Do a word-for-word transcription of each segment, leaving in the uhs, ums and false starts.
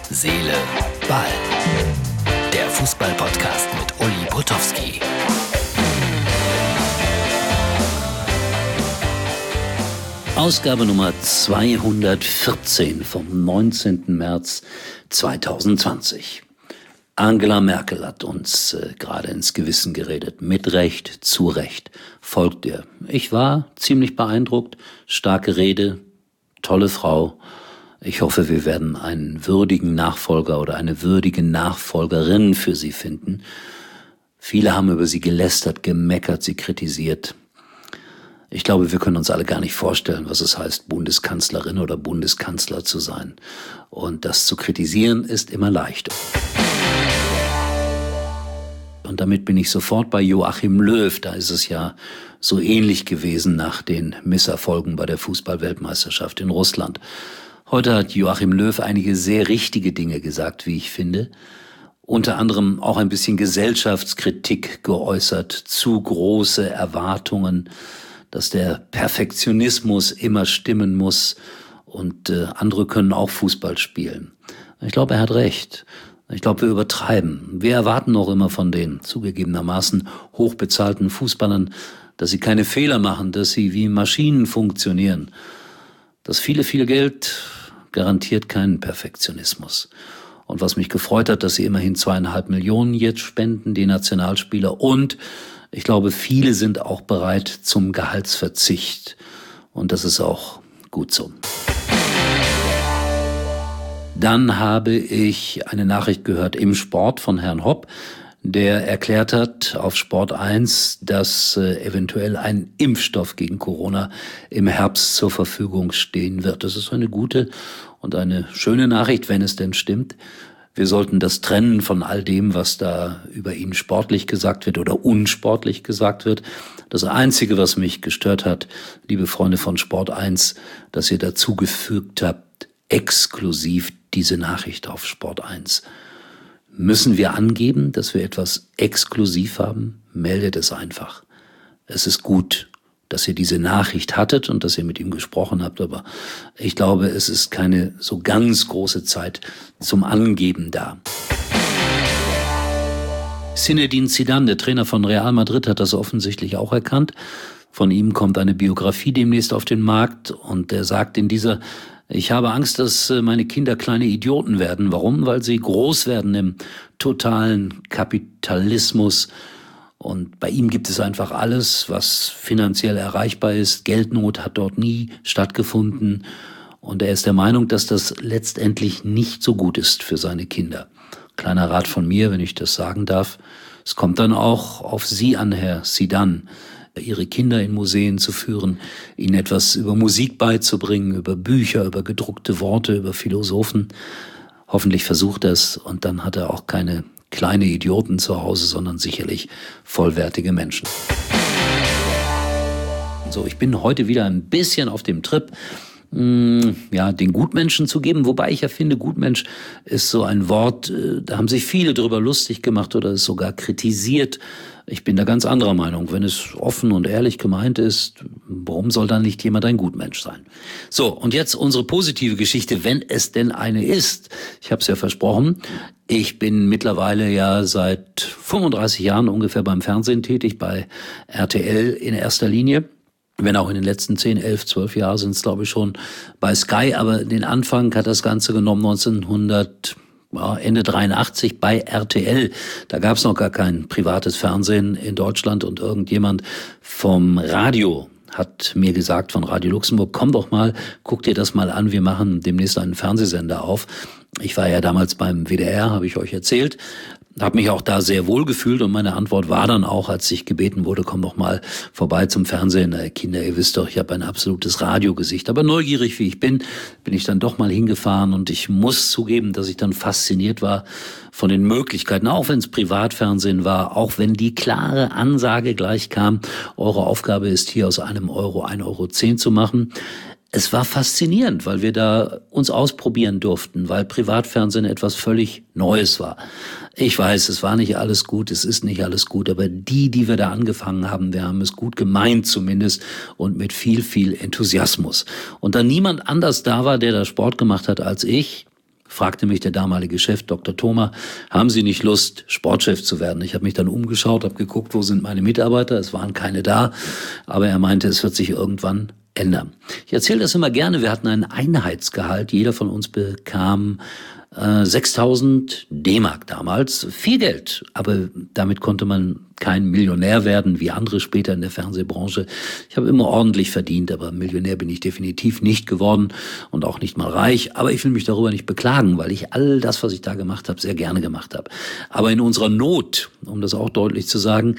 Seele, Ball. Der Fußball-Podcast mit Uli Potowski. Ausgabe Nummer zweihundertvierzehn vom neunzehnten März zweitausendzwanzig. Angela Merkel hat uns äh, gerade ins Gewissen geredet. Mit Recht, zu Recht. Folgt ihr. Ich war ziemlich beeindruckt. Starke Rede, tolle Frau. Ich hoffe, wir werden einen würdigen Nachfolger oder eine würdige Nachfolgerin für sie finden. Viele haben über sie gelästert, gemeckert, sie kritisiert. Ich glaube, wir können uns alle gar nicht vorstellen, was es heißt, Bundeskanzlerin oder Bundeskanzler zu sein. Und das zu kritisieren ist immer leicht. Und damit bin ich sofort bei Joachim Löw. Da ist es ja so ähnlich gewesen nach den Misserfolgen bei der Fußball-Weltmeisterschaft in Russland. Heute hat Joachim Löw einige sehr richtige Dinge gesagt, wie ich finde. Unter anderem auch ein bisschen Gesellschaftskritik geäußert, zu große Erwartungen, dass der Perfektionismus immer stimmen muss und äh, andere können auch Fußball spielen. Ich glaube, er hat recht. Ich glaube, wir übertreiben. Wir erwarten auch immer von den zugegebenermaßen hochbezahlten Fußballern, dass sie keine Fehler machen, dass sie wie Maschinen funktionieren. Das viele, viele Geld garantiert keinen Perfektionismus. Und was mich gefreut hat, dass sie immerhin zweieinhalb Millionen jetzt spenden, die Nationalspieler. Und ich glaube, viele sind auch bereit zum Gehaltsverzicht. Und das ist auch gut so. Dann habe ich eine Nachricht gehört im Sport von Herrn Hopp, der erklärt hat auf Sport eins, dass äh, eventuell ein Impfstoff gegen Corona im Herbst zur Verfügung stehen wird. Das ist eine gute und eine schöne Nachricht, wenn es denn stimmt. Wir sollten das trennen von all dem, was da über ihn sportlich gesagt wird oder unsportlich gesagt wird. Das Einzige, was mich gestört hat, liebe Freunde von Sport eins, dass ihr dazu gefügt habt, exklusiv diese Nachricht auf Sport eins. Müssen wir angeben, dass wir etwas exklusiv haben? Meldet es einfach. Es ist gut, dass ihr diese Nachricht hattet und dass ihr mit ihm gesprochen habt, aber ich glaube, es ist keine so ganz große Zeit zum Angeben da. Zinedine Zidane, der Trainer von Real Madrid, hat das offensichtlich auch erkannt. Von ihm kommt eine Biografie demnächst auf den Markt und er sagt in dieser: Ich habe Angst, dass meine Kinder kleine Idioten werden. Warum? Weil sie groß werden im totalen Kapitalismus. Und bei ihm gibt es einfach alles, was finanziell erreichbar ist. Geldnot hat dort nie stattgefunden. Und er ist der Meinung, dass das letztendlich nicht so gut ist für seine Kinder. Kleiner Rat von mir, wenn ich das sagen darf. Es kommt dann auch auf Sie an, Herr Zidane, Ihre Kinder in Museen zu führen, ihnen etwas über Musik beizubringen, über Bücher, über gedruckte Worte, über Philosophen. Hoffentlich versucht er es und dann hat er auch keine kleine Idioten zu Hause, sondern sicherlich vollwertige Menschen. So, ich bin heute wieder ein bisschen auf dem Trip, ja, den Gutmenschen zu geben, wobei ich ja finde, Gutmensch ist so ein Wort, da haben sich viele drüber lustig gemacht oder es sogar kritisiert. Ich bin da ganz anderer Meinung. Wenn es offen und ehrlich gemeint ist, warum soll dann nicht jemand ein Gutmensch sein? So, und jetzt unsere positive Geschichte, wenn es denn eine ist. Ich habe es ja versprochen. Ich bin mittlerweile ja seit fünfunddreißig Jahren ungefähr beim Fernsehen tätig, bei R T L in erster Linie. Wenn auch in den letzten zehn, elf, zwölf Jahren sind es, glaube ich, schon bei Sky. Aber den Anfang hat das Ganze genommen neunzehnhundert, ja, Ende dreiundachtzig bei R T L. Da gab es noch gar kein privates Fernsehen in Deutschland. Und irgendjemand vom Radio hat mir gesagt, von Radio Luxemburg, komm doch mal, guck dir das mal an. Wir machen demnächst einen Fernsehsender auf. Ich war ja damals beim W D R, habe ich euch erzählt. Habe mich auch da sehr wohl gefühlt und meine Antwort war dann auch, als ich gebeten wurde, komm doch mal vorbei zum Fernsehen. Na, Kinder, ihr wisst doch, ich habe ein absolutes Radiogesicht. Aber neugierig wie ich bin, bin ich dann doch mal hingefahren und ich muss zugeben, dass ich dann fasziniert war von den Möglichkeiten, auch wenn es Privatfernsehen war, auch wenn die klare Ansage gleich kam, eure Aufgabe ist hier aus einem Euro ein Euro zehn zu machen. Es war faszinierend, weil wir da uns ausprobieren durften, weil Privatfernsehen etwas völlig Neues war. Ich weiß, es war nicht alles gut, es ist nicht alles gut, aber die, die wir da angefangen haben, wir haben es gut gemeint zumindest und mit viel, viel Enthusiasmus. Und da niemand anders da war, der da Sport gemacht hat als ich, fragte mich der damalige Chef, Doktor Thoma, haben Sie nicht Lust, Sportchef zu werden? Ich habe mich dann umgeschaut, habe geguckt, wo sind meine Mitarbeiter? Es waren keine da, aber er meinte, es wird sich irgendwann ändern. Ich erzähle das immer gerne, wir hatten ein Einheitsgehalt, jeder von uns bekam äh, sechstausend D-Mark damals, viel Geld, aber damit konnte man kein Millionär werden, wie andere später in der Fernsehbranche. Ich habe immer ordentlich verdient, aber Millionär bin ich definitiv nicht geworden und auch nicht mal reich. Aber ich will mich darüber nicht beklagen, weil ich all das, was ich da gemacht habe, sehr gerne gemacht habe. Aber in unserer Not, um das auch deutlich zu sagen,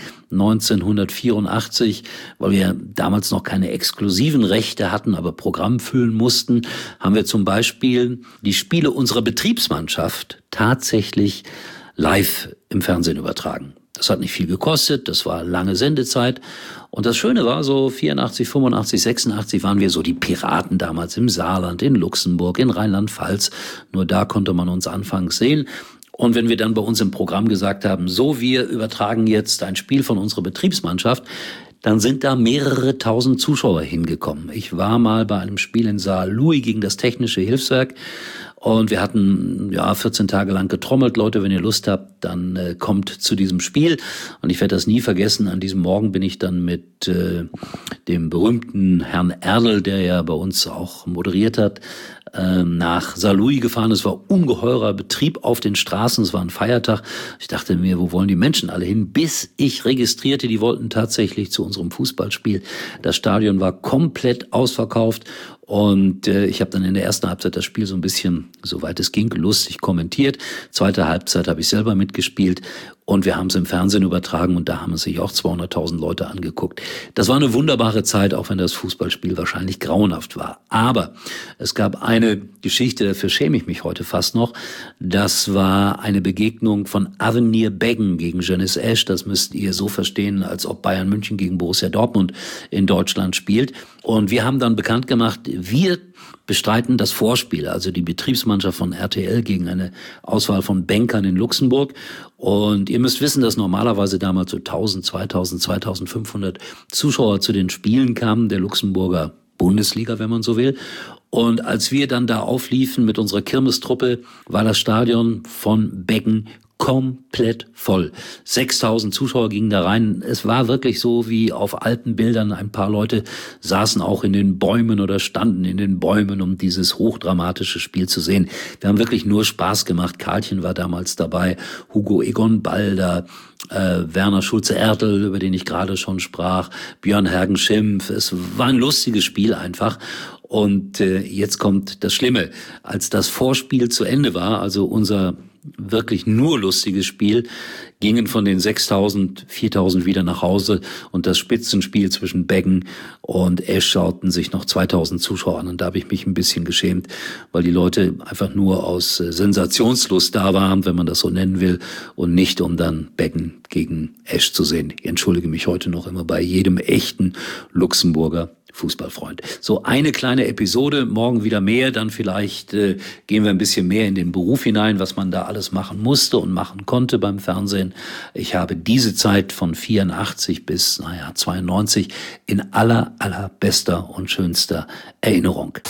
neunzehnhundertvierundachtzig, weil wir damals noch keine exklusiven Rechte hatten, aber Programm füllen mussten, haben wir zum Beispiel die Spiele unserer Betriebsmannschaft tatsächlich live im Fernsehen übertragen. Das hat nicht viel gekostet, das war lange Sendezeit. Und das Schöne war, so vierundachtzig, fünfundachtzig, sechsundachtzig waren wir so die Piraten damals im Saarland, in Luxemburg, in Rheinland-Pfalz. Nur da konnte man uns anfangs sehen. Und wenn wir dann bei uns im Programm gesagt haben, so, wir übertragen jetzt ein Spiel von unserer Betriebsmannschaft, dann sind da mehrere tausend Zuschauer hingekommen. Ich war mal bei einem Spiel in Saarlouis gegen das Technische Hilfswerk. Und wir hatten ja vierzehn Tage lang getrommelt. Leute, wenn ihr Lust habt, dann äh, kommt zu diesem Spiel. Und ich werde das nie vergessen. An diesem Morgen bin ich dann mit äh, dem berühmten Herrn Erdl, der ja bei uns auch moderiert hat, äh, nach Saarlouis gefahren. Es war ungeheurer Betrieb auf den Straßen. Es war ein Feiertag. Ich dachte mir, wo wollen die Menschen alle hin? Bis ich registrierte, die wollten tatsächlich zu unserem Fußballspiel. Das Stadion war komplett ausverkauft. Und äh, ich habe dann in der ersten Halbzeit das Spiel so ein bisschen, soweit es ging, lustig kommentiert. Zweite Halbzeit habe ich selber mitgespielt und wir haben es im Fernsehen übertragen und da haben es sich auch zweihunderttausend Leute angeguckt. Das war eine wunderbare Zeit, auch wenn das Fußballspiel wahrscheinlich grauenhaft war. Aber es gab eine Geschichte, dafür schäme ich mich heute fast noch. Das war eine Begegnung von Avenir Beggen gegen Jeunesse Esch. Das müsst ihr so verstehen, als ob Bayern München gegen Borussia Dortmund in Deutschland spielt. Und wir haben dann bekannt gemacht, wir bestreiten das Vorspiel, also die Betriebsmannschaft von R T L gegen eine Auswahl von Bankern in Luxemburg. Und ihr müsst wissen, dass normalerweise damals so tausend, zweitausend, zweitausendfünfhundert Zuschauer zu den Spielen kamen, der Luxemburger Bundesliga, wenn man so will. Und als wir dann da aufliefen mit unserer Kirmestruppe, war das Stadion von Beggen komplett voll. sechstausend Zuschauer gingen da rein. Es war wirklich so wie auf alten Bildern. Ein paar Leute saßen auch in den Bäumen oder standen in den Bäumen, um dieses hochdramatische Spiel zu sehen. Wir haben wirklich nur Spaß gemacht. Karlchen war damals dabei, Hugo Egon Balder, äh, Werner Schulze-Ertl, über den ich gerade schon sprach, Björn Hergen-Schimpf. Es war ein lustiges Spiel einfach. Und äh, jetzt kommt das Schlimme. Als das Vorspiel zu Ende war, also unser wirklich nur lustiges Spiel, gingen von den sechstausend, viertausend wieder nach Hause und das Spitzenspiel zwischen Beggen und Esch schauten sich noch zweitausend Zuschauer an und da habe ich mich ein bisschen geschämt, weil die Leute einfach nur aus Sensationslust da waren, wenn man das so nennen will, und nicht um dann Beggen gegen Esch zu sehen. Ich entschuldige mich heute noch immer bei jedem echten Luxemburger Fußballfreund. So eine kleine Episode, morgen wieder mehr, dann vielleicht äh, gehen wir ein bisschen mehr in den Beruf hinein, was man da alles machen musste und machen konnte beim Fernsehen. Ich habe diese Zeit von vierundachtzig bis, naja, zweiundneunzig in aller, allerbester und schönster Erinnerung.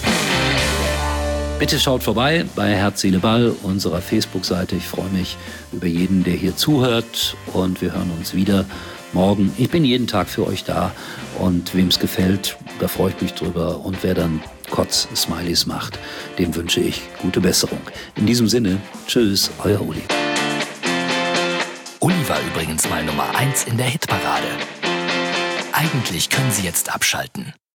Bitte schaut vorbei bei Herz, Seele, Ball, unserer Facebook-Seite. Ich freue mich über jeden, der hier zuhört, und wir hören uns wieder morgen. Ich bin jeden Tag für euch da und wem es gefällt, da freue ich mich drüber. Und wer dann Kotz-Smileys macht, dem wünsche ich gute Besserung. In diesem Sinne, tschüss, euer Uli. Uli war übrigens mal Nummer eins in der Hitparade. Eigentlich können Sie jetzt abschalten.